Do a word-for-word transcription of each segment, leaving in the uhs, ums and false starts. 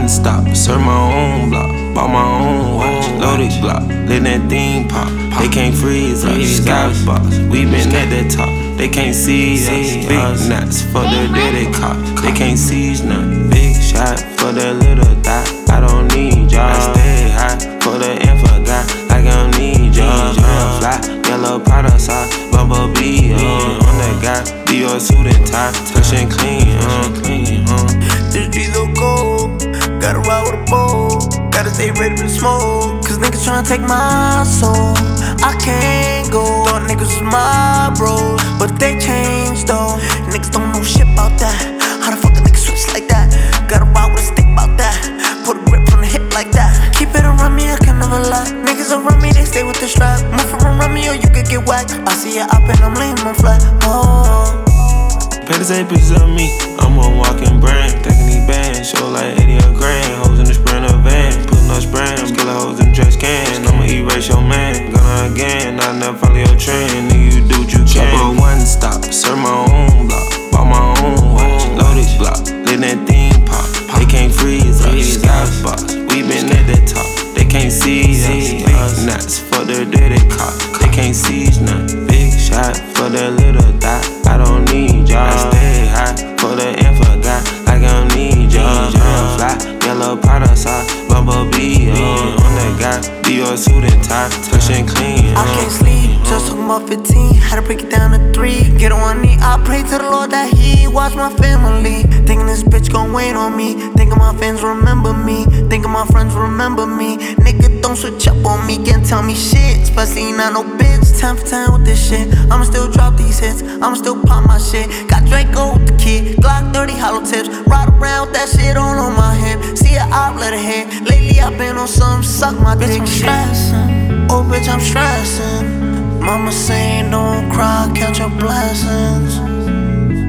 stop, serve my own block. Bought my own watch, loaded Glock, let that thing pop. They can't freeze us, skybox. We been at the top, they can't see us. Big knots for the dirty cop, they can't seize none. Big shot for the little dot, I don't need y'all. I stay high for the info guy, like I don't need y'all. Fly, yellow powder sauce, bumblebee uh, on that guy. Dior suit and tie, touch and clean, uh, clean, uh. This G so cold, gotta ride with a bow. Gotta stay ready to smoke, cause niggas tryna take my soul. I can't go, thought niggas was my bros, but they changed though. Niggas don't know shit about that. How the fuck a nigga switch like that? Gotta ride with a stick about that. Put a grip on the hip like that. Keep it around me, I can never lie. Niggas around me, they stay with the strap. Move from around me or you could get whacked. I see ya up and I'm laying my flat. Oh, Better say pictures of me, I'm a walking brand. Taking these bands, show like eighty a grand. Hoes in the Sprinter van, putting up sprams. Killer hoes in trash can, I'ma erase your man. Gonna again, I never follow your trend. Nigga, you do what you can. Trouble one stop, serve my own block. Bought my own watch, loaded Glock, let that thing pop. They can't freeze us, skybox. We been at the top, they can't seize us. Big knots for the dirty cop, they can't seize none. Big shot for the little dot, I don't need y'all. I stay high for the info guy, like I don't need y'all. Fly, yellow powder sauce, bumblebee uh, on that guy. Dior suit and tie, touch and clean. I can't sleep, just talking about fifteen. Had to break it down to three. Get on one knee, I pray to the Lord that He watch my family. Thinking this bitch gon' wait on me. Thinking my fans remember me. Thinking my friends remember me. Nigga, don't switch up on me, can't tell me shit. Especially not no bitch. Ten for ten with this shit. I'ma still drop these hits, I'ma still pop my shit. Got Draco with the kid, Glock thirty hollow tips. Ride around with that shit on on my hip. See a op, let it hit. Lately I've been on some suck my dick. Bitch, I'm stressing, oh bitch, I'm stressing. Mama saying don't cry, count your blessings.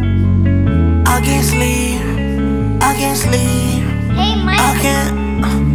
I can't sleep, I can't sleep, Hey, Mike. I can't